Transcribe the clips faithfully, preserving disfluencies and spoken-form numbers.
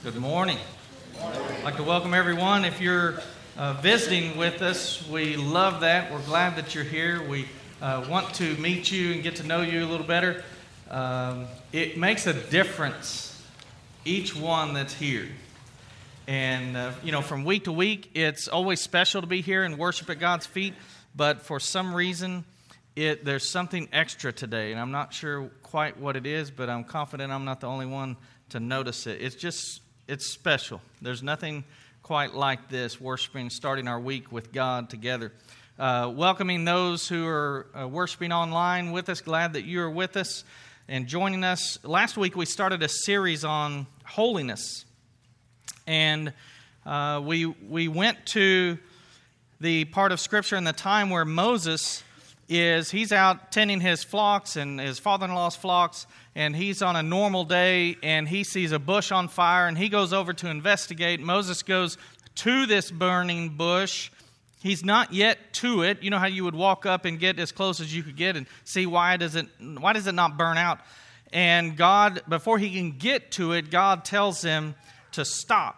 Good morning. I'd like to welcome everyone. If you're uh, visiting with us, we love that. We're glad that you're here. We uh, want to meet you and get to know you a little better. Um, it makes a difference, each one that's here. And, uh, you know, from week to week, it's always special to be here and worship at God's feet. But for some reason, it there's something extra today. And I'm not sure quite what it is, but I'm confident I'm not the only one to notice it. It's just, it's special. There's nothing quite like this, worshiping, starting our week with God together. Uh, welcoming those who are uh, worshiping online with us. Glad that you are with us and joining us. Last week we started a series on holiness. And uh, we we went to the part of Scripture in the time where Moses is, he's out tending his flocks and his father-in-law's flocks, and he's on a normal day, and he sees a bush on fire, and he goes over to investigate. Moses goes to this burning bush. He's not yet to it. You know how you would walk up and get as close as you could get and see why does it why does it not burn out? And God, before he can get to it, God tells him to stop.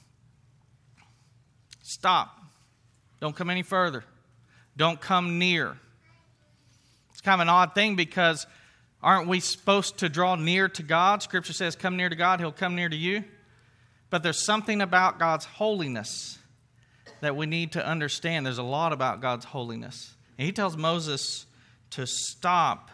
Stop. Don't come any further. Don't come near. It's kind of an odd thing because aren't we supposed to draw near to God? Scripture says, come near to God, He'll come near to you. But there's something about God's holiness that we need to understand. There's a lot about God's holiness. And He tells Moses to stop.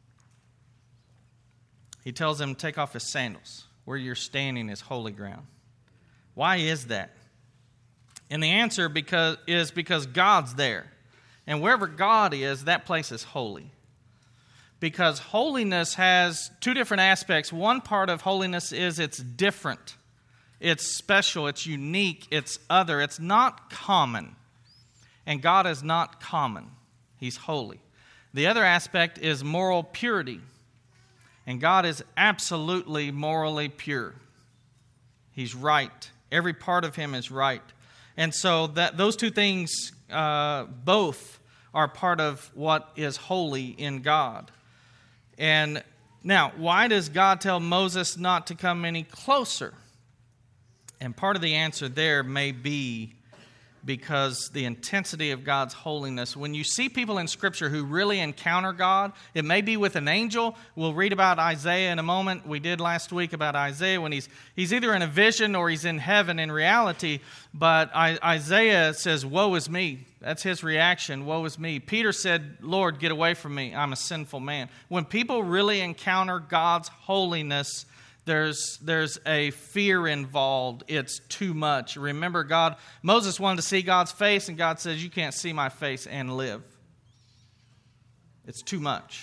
He tells him to take off his sandals. Where you're standing is holy ground. Why is that? And the answer because is because God's there. And wherever God is, that place is holy. Because holiness has two different aspects. One part of holiness is it's different. It's special. It's unique. It's other. It's not common. And God is not common. He's holy. The other aspect is moral purity. And God is absolutely morally pure. He's right. Every part of Him is right. And so that those two things uh, both are part of what is holy in God. And now, why does God tell Moses not to come any closer? And part of the answer there may be because the intensity of God's holiness. When you see people in Scripture who really encounter God, it may be with an angel. We'll read about Isaiah in a moment. We did last week about Isaiah when he's he's either in a vision or he's in heaven in reality. But I, Isaiah says, woe is me. That's his reaction, woe is me. Peter said, Lord, get away from me. I'm a sinful man. When people really encounter God's holiness, There's there's a fear involved. It's too much. Remember, God, Moses wanted to see God's face, and God says, you can't see my face and live. It's too much.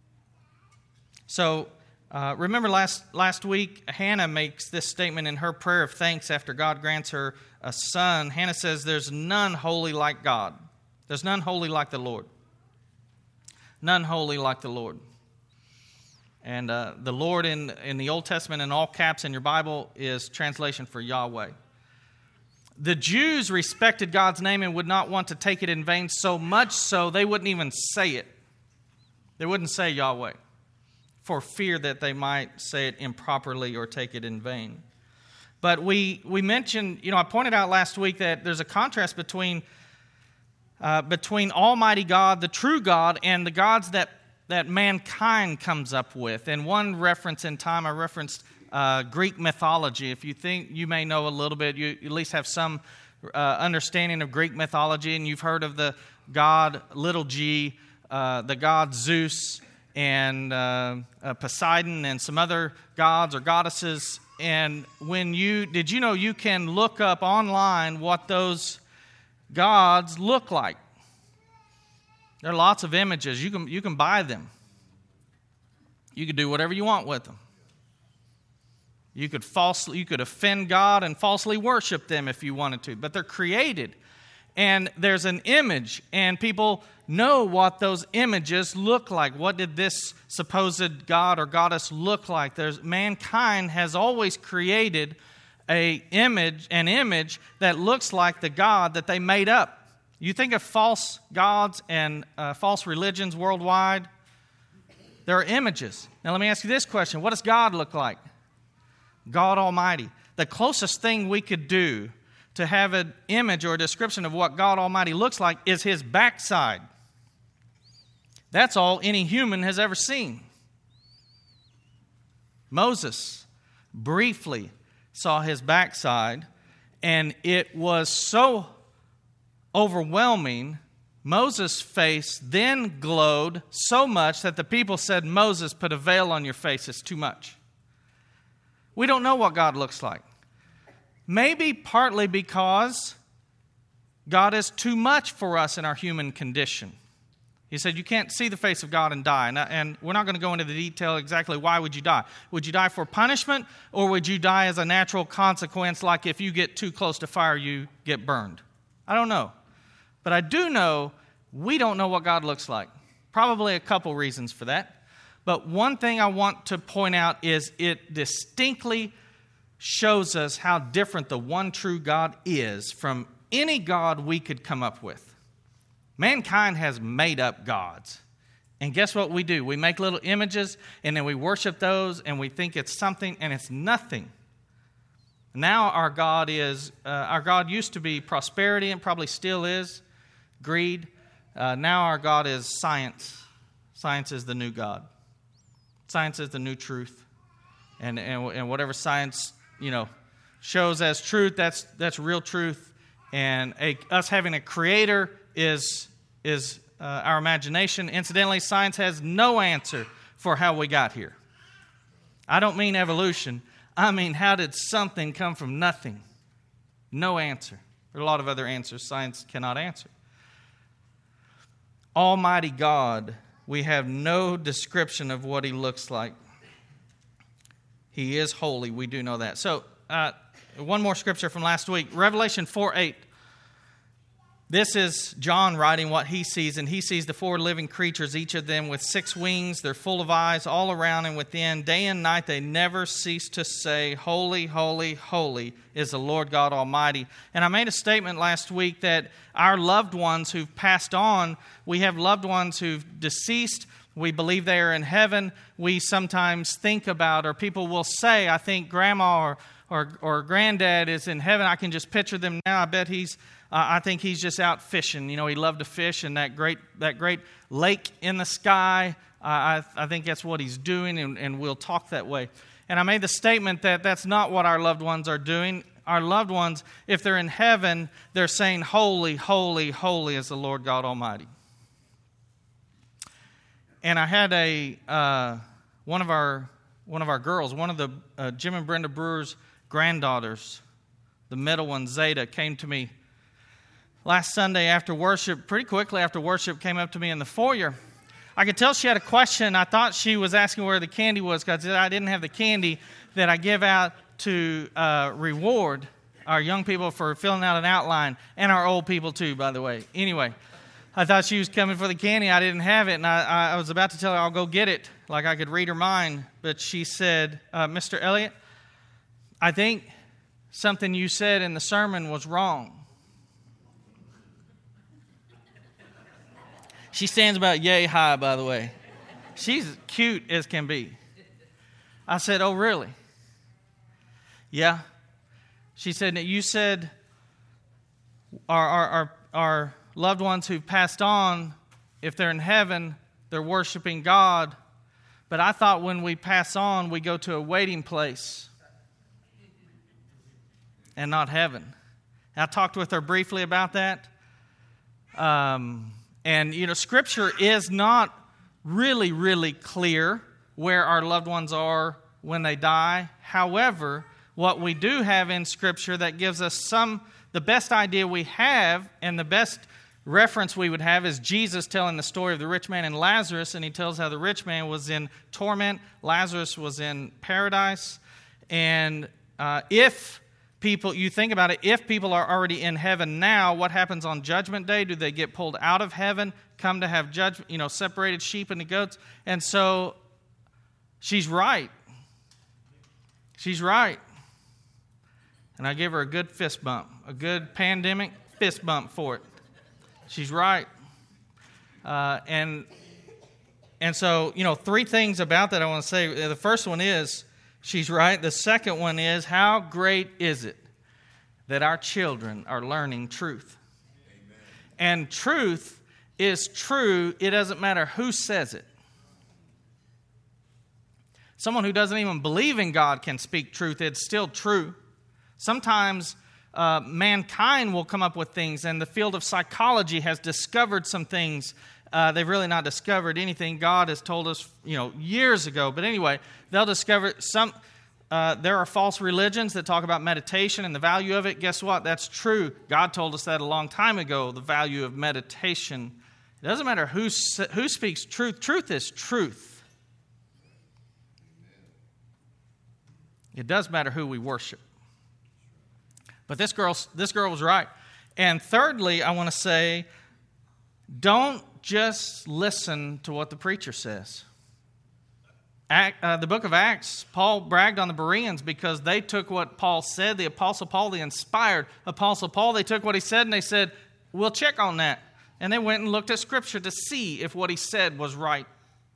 So, uh, remember last, last week, Hannah makes this statement in her prayer of thanks after God grants her a son. Hannah says, there's none holy like God. There's none holy like the Lord. None holy like the Lord. And uh, the Lord in, in the Old Testament in all caps in your Bible is translation for Yahweh. The Jews respected God's name and would not want to take it in vain, so much so they wouldn't even say it. They wouldn't say Yahweh for fear that they might say it improperly or take it in vain. But we, we mentioned, you know, I pointed out last week that there's a contrast between, uh, between Almighty God, the true God, and the gods that that mankind comes up with. And one reference in time, I referenced uh, Greek mythology. If you think you may know a little bit, you at least have some uh, understanding of Greek mythology, and you've heard of the god little g, uh, the god Zeus, and uh, uh, Poseidon, and some other gods or goddesses. And when you, did you know you can look up online what those gods look like? There are lots of images. You can you can buy them. You could do whatever you want with them. You could falsely you could offend God and falsely worship them if you wanted to. But they're created. And there's an image, and people know what those images look like. What did this supposed god or goddess look like? There's mankind has always created a image, an image that looks like the God that they made up. You think of false gods and uh, false religions worldwide, there are images. Now let me ask you this question. What does God look like? God Almighty. the closest thing we could do to have an image or a description of what God Almighty looks like is his backside. That's all any human has ever seen. Moses briefly saw his backside, and it was so overwhelming. Moses' face then glowed so much that the people said, Moses, put a veil on your face, it's too much. We don't know what God looks like. Maybe partly because God is too much for us in our human condition. He said you can't see the face of God and die. And, and we're not going to go into the detail exactly why would you die. Would you die for punishment, or would you die as a natural consequence, like if you get too close to fire, you get burned? I don't know. But I do know we don't know what God looks like. Probably a couple reasons for that. But one thing I want to point out is it distinctly shows us how different the one true God is from any God we could come up with. Mankind has made up gods. And guess what we do? We make little images, and then we worship those, and we think it's something, and it's nothing. Now our God is, uh, our God used to be prosperity, and probably still is, greed. Uh, now our God is science. Science is the new God. Science is the new truth. And, and, and whatever science, you know, shows as truth, that's that's real truth. And a, us having a creator is, is uh, our imagination. Incidentally, science has no answer for how we got here. I don't mean evolution. I mean, how did something come from nothing? No answer. There are a lot of other answers science cannot answer. Almighty God, we have no description of what he looks like. He is holy. We do know that. So, uh, one more scripture from last week. Revelation four eight. This is John writing what he sees, and he sees the four living creatures, each of them with six wings. They're full of eyes all around and within. Day and night they never cease to say, Holy, holy, holy is the Lord God Almighty. And I made a statement last week that our loved ones who've passed on, we have loved ones who've deceased. We believe they are in heaven. We sometimes think about, or people will say, I think grandma or, or, or granddad is in heaven. I can just picture them now. I bet he's Uh, I think he's just out fishing. You know, he loved to fish in that great that great lake in the sky. Uh, I, I think that's what he's doing, and, and we'll talk that way. And I made the statement that that's not what our loved ones are doing. Our loved ones, if they're in heaven, they're saying, Holy, holy, holy is the Lord God Almighty. And I had a uh, one of our one of our girls, one of the uh, Jim and Brenda Brewer's granddaughters, the middle one, Zeta, came to me last Sunday after worship, pretty quickly after worship, came up to me in the foyer. I could tell she had a question. I thought she was asking where the candy was, because I didn't have the candy that I give out to uh, reward our young people for filling out an outline, and our old people too, by the way. Anyway, I thought she was coming for the candy. I didn't have it, and I, I was about to tell her I'll go get it, like I could read her mind. But she said, uh, Mister Elliott, I think something you said in the sermon was wrong. She stands about yay high, by the way. She's cute as can be. I said, oh, really? Yeah. She said, you said our, our, our, our loved ones who've passed on, if they're in heaven, they're worshiping God. But I thought when we pass on, we go to a waiting place and not heaven. And I talked with her briefly about that. Um... And, you know, Scripture is not really, really clear where our loved ones are when they die. However, what we do have in Scripture that gives us some, the best idea we have, and the best reference we would have is Jesus telling the story of the rich man and Lazarus, and he tells how the rich man was in torment, Lazarus was in paradise. And uh, if people, you think about it, if people are already in heaven now, what happens on Judgment Day? Do they get pulled out of heaven, come to have judgment, you know, separated sheep and the goats? And so she's right. She's right. And I give her a good fist bump, a good pandemic fist bump for it. She's right. Uh, and and so, you know, three things about that I want to say. The first one is, She's right. The second one is, how great is it that our children are learning truth? Amen. And truth is true. It doesn't matter who says it. Someone who doesn't even believe in God can speak truth. It's still true. Sometimes uh, mankind will come up with things, and the field of psychology has discovered some things. Uh, they've really not discovered anything. God has told us, you know, years ago. But anyway, they'll discover some. Uh, there are false religions that talk about meditation and the value of it. Guess what? That's true. God told us that a long time ago, the value of meditation. It doesn't matter who, who speaks truth. Truth is truth. It does matter who we worship. But this girl, this girl was right. And thirdly, I want to say, don't just listen to what the preacher says. Act, uh, the book of Acts, Paul bragged on the Bereans because they took what Paul said. The Apostle Paul, the inspired Apostle Paul, they took what he said and they said, we'll check on that. And they went and looked at Scripture to see if what he said was right.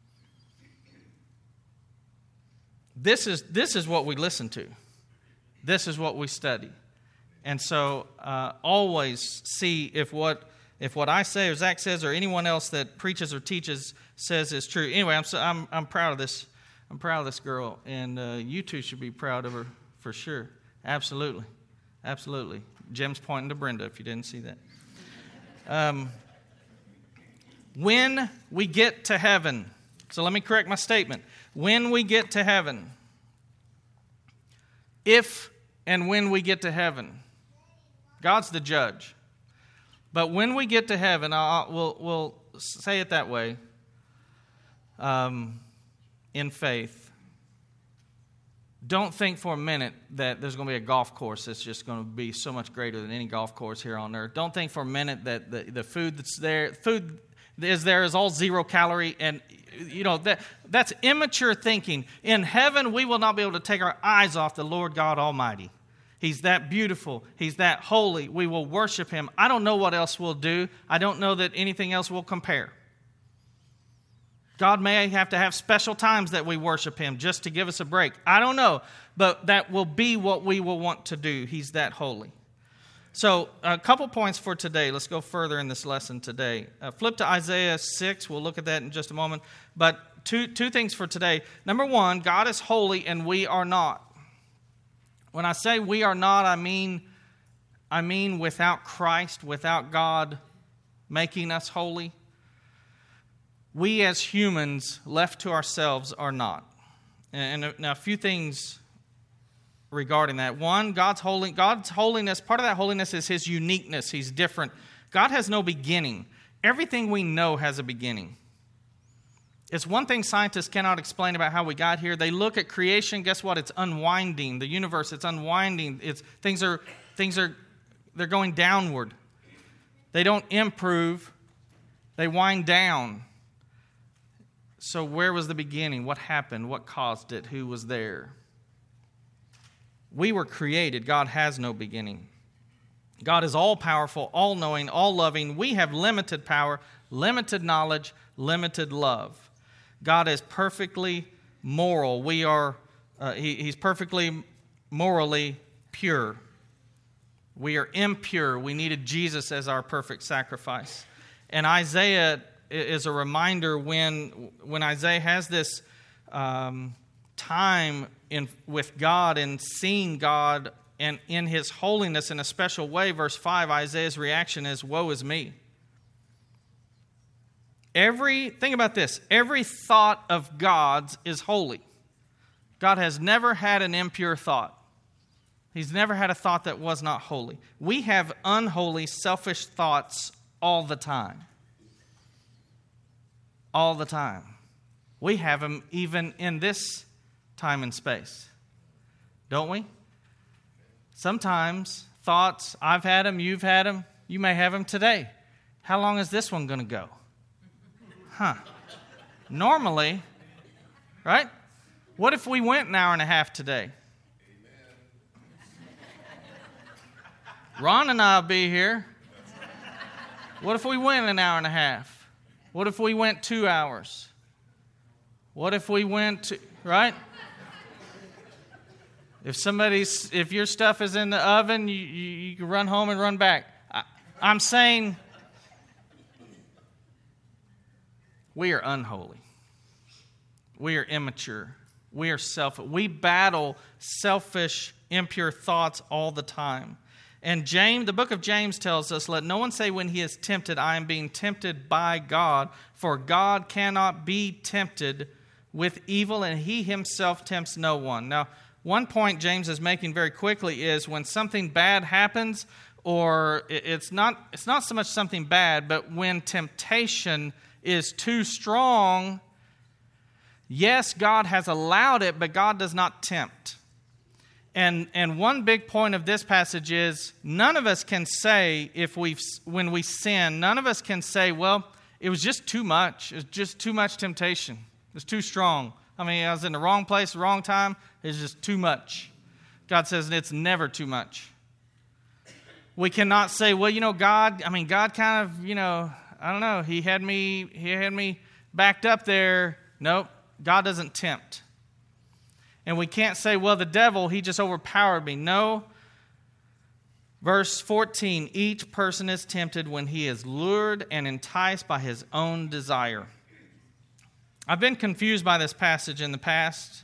This is, this is what we listen to. This is what we study. And so uh, always see if what if what I say or Zach says or anyone else that preaches or teaches says is true. Anyway, I'm so, I'm I'm proud of this. I'm proud of this girl, and uh, you two should be proud of her for sure. Absolutely, absolutely. Jim's pointing to Brenda if you didn't see that. Um, when we get to heaven, so let me correct my statement. When we get to heaven, if and when we get to heaven, God's the judge. But when we get to heaven, I'll, we'll, we'll say it that way, um, in faith. Don't think for a minute that there's going to be a golf course that's just going to be so much greater than any golf course here on earth. Don't think for a minute that the, the food that's there, food is there is all zero calorie, and you know that that's immature thinking. In heaven, we will not be able to take our eyes off the Lord God Almighty. He's that beautiful. He's that holy. We will worship Him. I don't know what else we'll do. I don't know that anything else will compare. God may have to have special times that we worship Him just to give us a break. I don't know, but that will be what we will want to do. He's that holy. So a couple points for today. Let's go further in this lesson today. Uh, flip to Isaiah six. We'll look at that in just a moment. But two, two things for today. Number one, God is holy and we are not. When I say we are not, I mean, I mean without Christ, without God making us holy. We as humans, left to ourselves, are not. And now a few things regarding that. One, God's holy, God's holiness, part of that holiness is His uniqueness. He's different. God has no beginning. Everything we know has a beginning. It's one thing scientists cannot explain about how we got here. They look at creation. Guess what? It's unwinding. The universe, it's unwinding. It's things are things are they're going downward. They don't improve. They wind down. So where was the beginning? What happened? What caused it? Who was there? We were created. God has no beginning. God is all-powerful, all-knowing, all-loving. We have limited power, limited knowledge, limited love. God is perfectly moral. We are, uh, he, He's perfectly morally pure. We are impure. We needed Jesus as our perfect sacrifice. And Isaiah is a reminder when, when Isaiah has this um, time in with God and seeing God and in His holiness in a special way. Verse five, Isaiah's reaction is, woe is me. Every, think about this, every thought of God's is holy. God has never had an impure thought. He's never had a thought that was not holy. We have unholy, selfish thoughts all the time. All the time. We have them even in this time and space. Don't we? Sometimes thoughts, I've had them, you've had them, you may have them today. How long is this one going to go? Huh. Normally, right? What if we went an hour and a half today? Ron and I will be here. What if we went an hour and a half? What if we went two hours? What if we went to, right? If somebody's, if your stuff is in the oven, you, you, you can run home and run back. I, I'm saying we are unholy. We are immature. We are selfish. We battle selfish, impure thoughts all the time. And James, the book of James tells us, let no one say when he is tempted, I am being tempted by God, for God cannot be tempted with evil, and he himself tempts no one. Now, one point James is making very quickly is when something bad happens, or it's not, it's not so much something bad, but when temptation is too strong, yes, God has allowed it, but God does not tempt. And and one big point of this passage is none of us can say if we when we sin, none of us can say, well, it was just too much. It was just too much temptation. It was too strong. I mean, I was in the wrong place, the wrong time. It's just too much. God says it's never too much. We cannot say, well, you know, God, I mean, God kind of, you know, I don't know, he had me, he had me backed up there. Nope, God doesn't tempt. And we can't say, well, the devil, he just overpowered me. No. Verse fourteen, each person is tempted when he is lured and enticed by his own desire. I've been confused by this passage in the past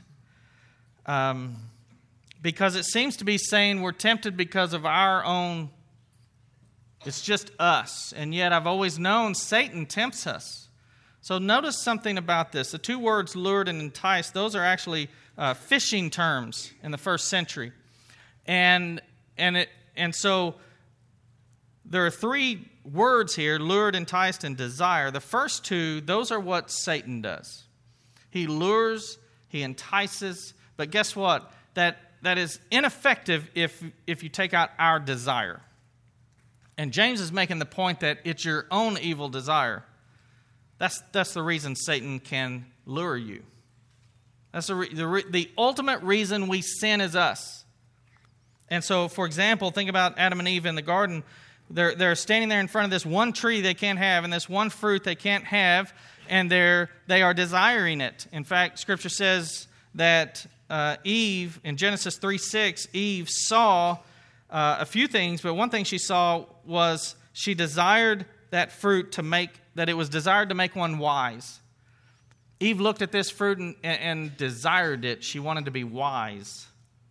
um, because it seems to be saying we're tempted because of our own, it's just us. And yet I've always known Satan tempts us. So notice something about this. The two words lured and enticed, those are actually Uh, fishing terms in the first century, and and it and so there are three words here: lured, enticed, and desire. The first two, those are what Satan does. He lures, he entices, but guess what? That that is ineffective if if you take out our desire. And James is making the point that it's your own evil desire. That's that's the reason Satan can lure you. That's the, the, the ultimate reason we sin is us. And so, for example, think about Adam and Eve in the garden. They're, they're standing there in front of this one tree they can't have and this one fruit they can't have, and they're, they are desiring it. In fact, Scripture says that uh, Eve, in Genesis three six, Eve saw uh, a few things, but one thing she saw was she desired that fruit to make, that it was desired to make one wise. Eve looked at this fruit and, and desired it. She wanted to be wise.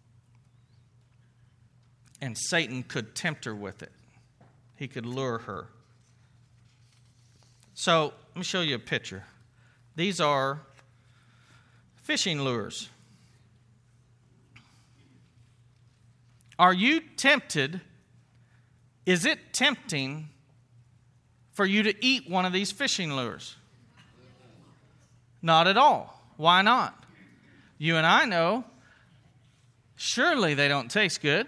And Satan could tempt her with it. He could lure her. So, let me show you a picture. These are fishing lures. Are you tempted? Is it tempting for you to eat one of these fishing lures? Not at all. Why not? You and I know, surely they don't taste good.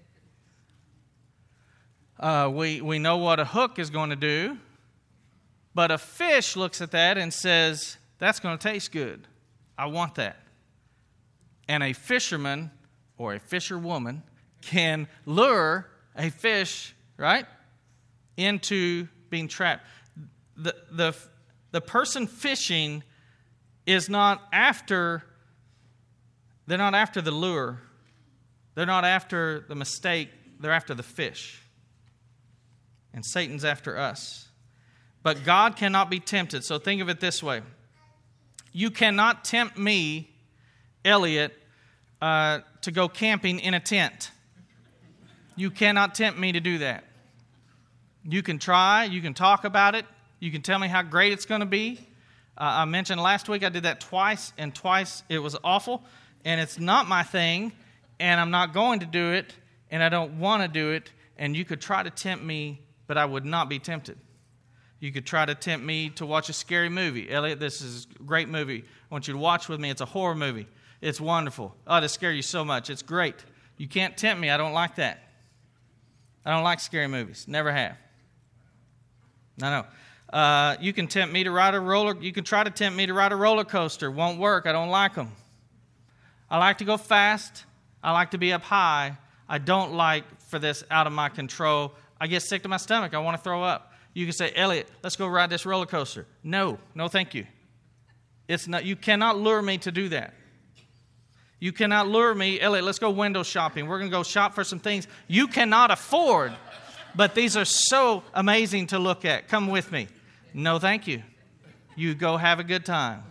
Uh, we, we know what a hook is going to do, but a fish looks at that and says, that's going to taste good. I want that. And a fisherman or a fisherwoman can lure a fish, right, into being trapped. The, the, the person fishing is not after, they're not after the lure. They're not after the mistake. They're after the fish. And Satan's after us. But God cannot be tempted. So think of it this way. You cannot tempt me, Elliot, uh, to go camping in a tent. You cannot tempt me to do that. You can try. You can talk about it. You can tell me how great it's going to be. Uh, I mentioned last week I did that twice, and twice it was awful, and it's not my thing, and I'm not going to do it, and I don't want to do it, and you could try to tempt me, but I would not be tempted. You could try to tempt me to watch a scary movie. Elliot, this is a great movie. I want you to watch with me. It's a horror movie. It's wonderful. Oh, it'll scare you so much. It's great. You can't tempt me. I don't like that. I don't like scary movies. Never have. No, no. Uh, you can tempt me to ride a roller. You can try to tempt me to ride a roller coaster. Won't work. I don't like them. I like to go fast. I like to be up high. I don't like for this out of my control. I get sick to my stomach. I want to throw up. You can say, Elliot, let's go ride this roller coaster. No, no, thank you. It's not. You cannot lure me to do that. You cannot lure me. Elliot, let's go window shopping. We're going to go shop for some things you cannot afford. But these are so amazing to look at. Come with me. No, thank you. You go have a good time.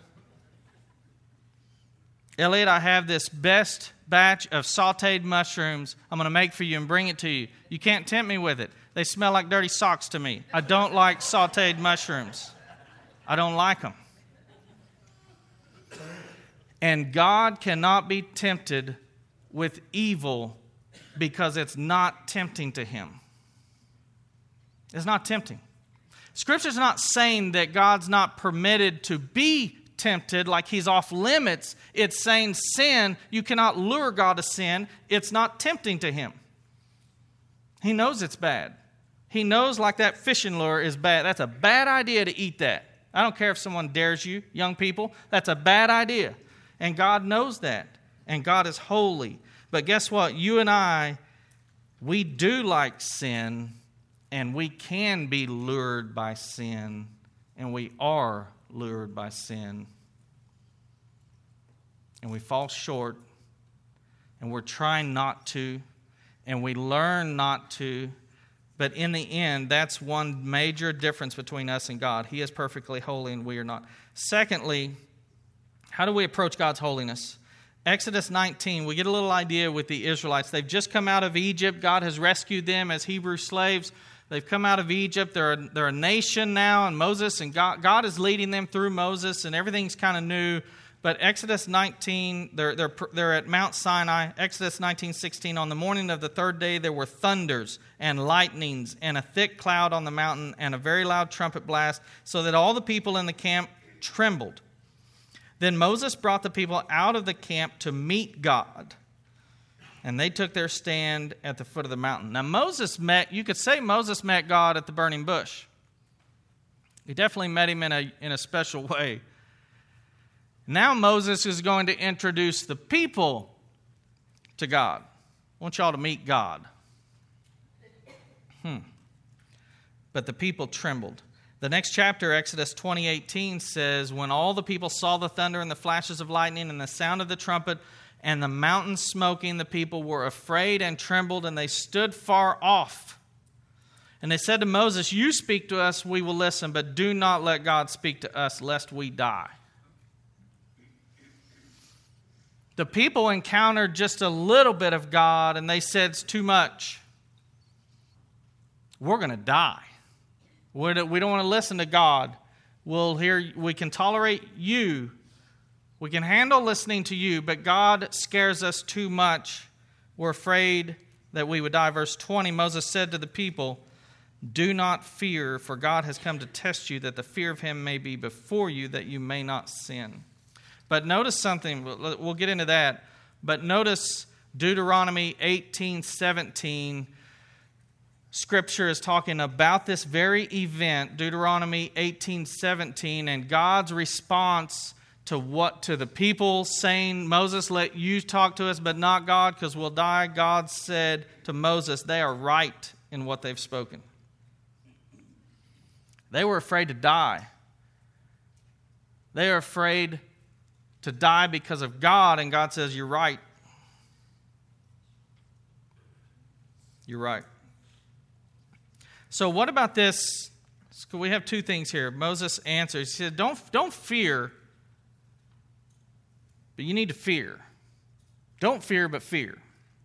Elliot, I have this best batch of sauteed mushrooms I'm going to make for you and bring it to you. You can't tempt me with it. They smell like dirty socks to me. I don't like sauteed mushrooms. I don't like them. And God cannot be tempted with evil because it's not tempting to Him. It's not tempting. Scripture's not saying that God's not permitted to be tempted, like He's off limits. It's saying sin, you cannot lure God to sin. It's not tempting to Him. He knows it's bad. He knows like that fishing lure is bad. That's a bad idea to eat that. I don't care if someone dares you, young people. That's a bad idea. And God knows that. And God is holy. But guess what? You and I, we do like sin, and we can be lured by sin, and we are lured by sin. And we fall short, and we're trying not to, and we learn not to. But in the end, that's one major difference between us and God. He is perfectly holy, and we are not. Secondly, how do we approach God's holiness? Exodus nineteen, we get a little idea with the Israelites. They've just come out of Egypt. God has rescued them as Hebrew slaves. They've come out of Egypt. They're a, they're a nation now, and Moses and God, God is leading them through Moses, and everything's kind of new. But Exodus nineteen, they're, they're, they're at Mount Sinai. Exodus nineteen sixteen, on the morning of the third day, there were thunders and lightnings and a thick cloud on the mountain and a very loud trumpet blast, so that all the people in the camp trembled. Then Moses brought the people out of the camp to meet God, and they took their stand at the foot of the mountain. Now Moses met, you could say Moses met God at the burning bush. He definitely met Him in a, in a special way. Now Moses is going to introduce the people to God. I want y'all to meet God. Hmm. But the people trembled. The next chapter, Exodus twenty eighteen, says, when all the people saw the thunder and the flashes of lightning and the sound of the trumpet and the mountain smoking, the people were afraid and trembled, and they stood far off. And they said to Moses, you speak to us, we will listen, but do not let God speak to us, lest we die. The people encountered just a little bit of God, and they said it's too much. We're going to die. We don't want to listen to God. We'll hear, we can tolerate you. We can handle listening to you, but God scares us too much. We're afraid that we would die. Verse twenty, Moses said to the people, do not fear, for God has come to test you, that the fear of Him may be before you, that you may not sin. But notice something, we'll get into that, but notice Deuteronomy eighteen seventeen. Scripture is talking about this very event, Deuteronomy eighteen seventeen, and God's response to what to the people saying, Moses, let you talk to us, but not God, because we'll die. God said to Moses, they are right in what they've spoken. They were afraid to die. They are afraid to die because of God, and God says, you're right. You're right. So what about this? We have two things here. Moses answers. He said, don't, don't fear, but you need to fear. Don't fear, but fear.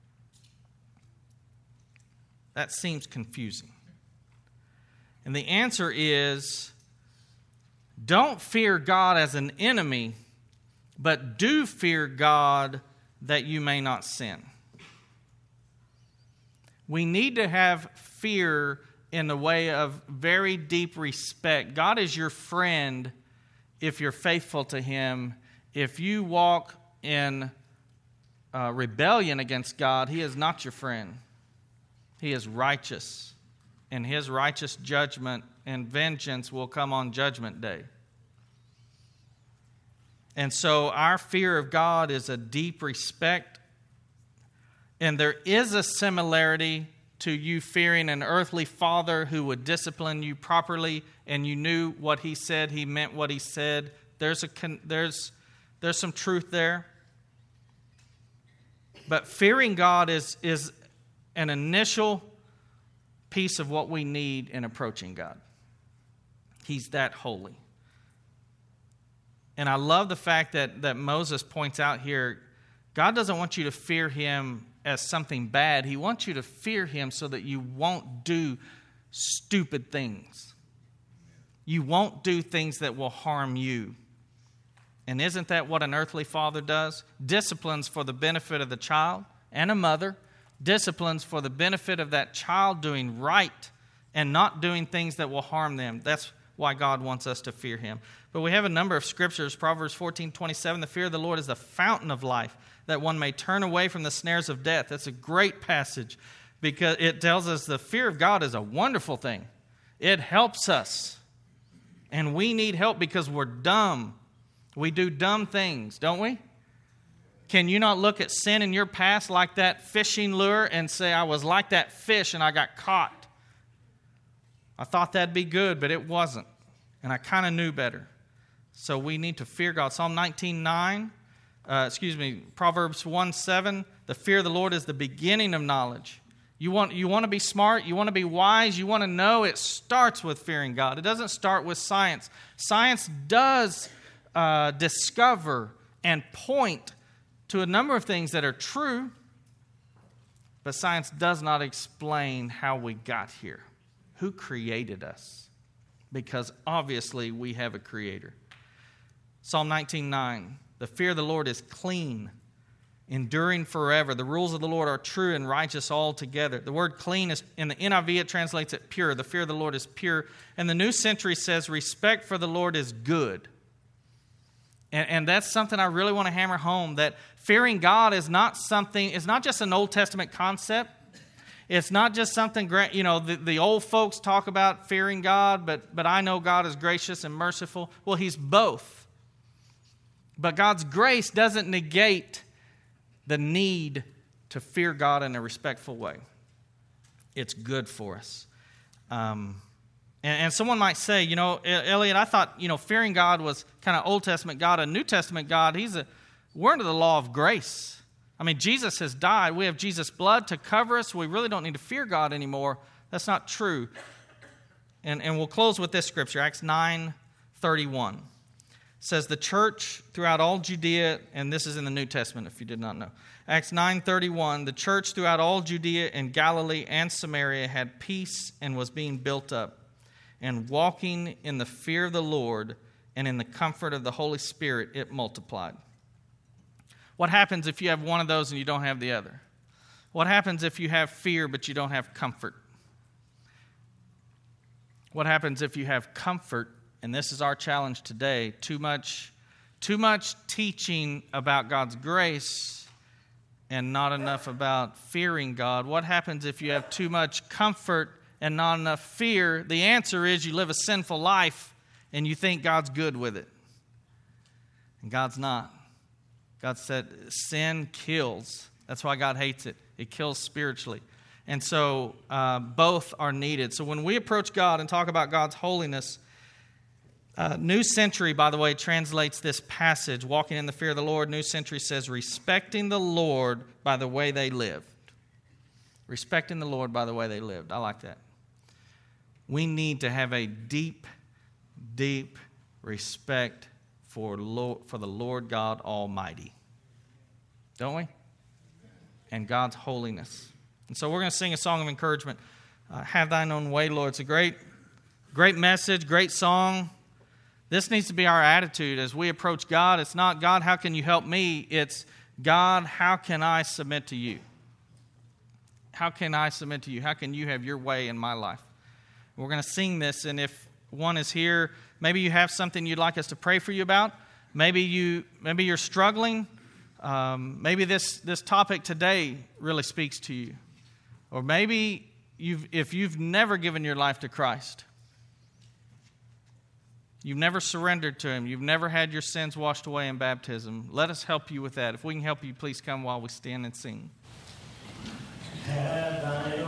That seems confusing. And the answer is, don't fear God as an enemy, but do fear God that you may not sin. We need to have fear in the way of very deep respect. God is your friend if you're faithful to Him. If you walk in uh, rebellion against God, He is not your friend. He is righteous, and His righteous judgment and vengeance will come on Judgment Day. And so our fear of God is a deep respect, and there is a similarity to you fearing an earthly father who would discipline you properly, and you knew what he said, he meant what he said. There's a there's there's some truth there. But fearing God is, is an initial piece of what we need in approaching God. He's that holy. And I love the fact that, that Moses points out here, God doesn't want you to fear him as something bad. He wants you to fear him so that you won't do stupid things. You won't do things that will harm you. And isn't that what an earthly father does? Disciplines for the benefit of the child and a mother. Disciplines for the benefit of that child doing right and not doing things that will harm them. That's why God wants us to fear him. But we have a number of scriptures. Proverbs fourteen twenty-seven, the fear of the Lord is the fountain of life, that one may turn away from the snares of death. That's a great passage because it tells us the fear of God is a wonderful thing. It helps us. And we need help because we're dumb. We do dumb things, don't we? Can you not look at sin in your past like that fishing lure and say, I was like that fish and I got caught? I thought that'd be good, but it wasn't. And I kind of knew better. So we need to fear God. Psalm nineteen nine, uh, excuse me, Proverbs one seven, the fear of the Lord is the beginning of knowledge. You want, you want to be smart, you want to be wise, you want to know, it starts with fearing God. It doesn't start with science. Science does uh, discover and point to a number of things that are true, but science does not explain how we got here. Who created us? Because obviously we have a creator. Psalm nineteen nine, the fear of the Lord is clean, enduring forever. The rules of the Lord are true and righteous altogether. The word clean is, in the N I V, it translates it pure. The fear of the Lord is pure. And the New Century says respect for the Lord is good. And, and that's something I really want to hammer home, that fearing God is not something, it's not just an Old Testament concept. It's not just something, you know, the, the old folks talk about fearing God, but, but I know God is gracious and merciful. Well, he's both. But God's grace doesn't negate the need to fear God in a respectful way. It's good for us. Um, and, and someone might say, you know, Elliot, I thought, you know, fearing God was kind of Old Testament God. A New Testament God, he's a, we're under the law of grace. I mean, Jesus has died. We have Jesus' blood to cover us. We really don't need to fear God anymore. That's not true. And, and we'll close with this scripture, Acts nine thirty-one. It says, the church throughout all Judea, and this is in the New Testament if you did not know. Acts nine thirty-one, the church throughout all Judea and Galilee and Samaria had peace and was being built up, and walking in the fear of the Lord and in the comfort of the Holy Spirit, it multiplied. What happens if you have one of those and you don't have the other? What happens if you have fear but you don't have comfort? What happens if you have comfort, and this is our challenge today, too much, too much teaching about God's grace and not enough about fearing God? What happens if you have too much comfort and not enough fear? The answer is you live a sinful life and you think God's good with it. And God's not. God said sin kills. That's why God hates it. It kills spiritually. And so uh, both are needed. So when we approach God and talk about God's holiness, uh, New Century, by the way, translates this passage, walking in the fear of the Lord. New Century says, respecting the Lord by the way they lived. Respecting the Lord by the way they lived. I like that. We need to have a deep, deep respect For, Lord, for the Lord God Almighty. Don't we? And God's holiness. And so we're going to sing a song of encouragement. Uh, have thine own way, Lord. It's a great, great message, great song. This needs to be our attitude as we approach God. It's not, God, how can you help me? It's, God, how can I submit to you? How can I submit to you? How can you have your way in my life? We're going to sing this, and if one is here, maybe you have something you'd like us to pray for you about. Maybe you, maybe you're struggling. Um, maybe this this topic today really speaks to you, or maybe you've if you've never given your life to Christ, you've never surrendered to Him, you've never had your sins washed away in baptism. Let us help you with that. If we can help you, please come while we stand and sing. Have I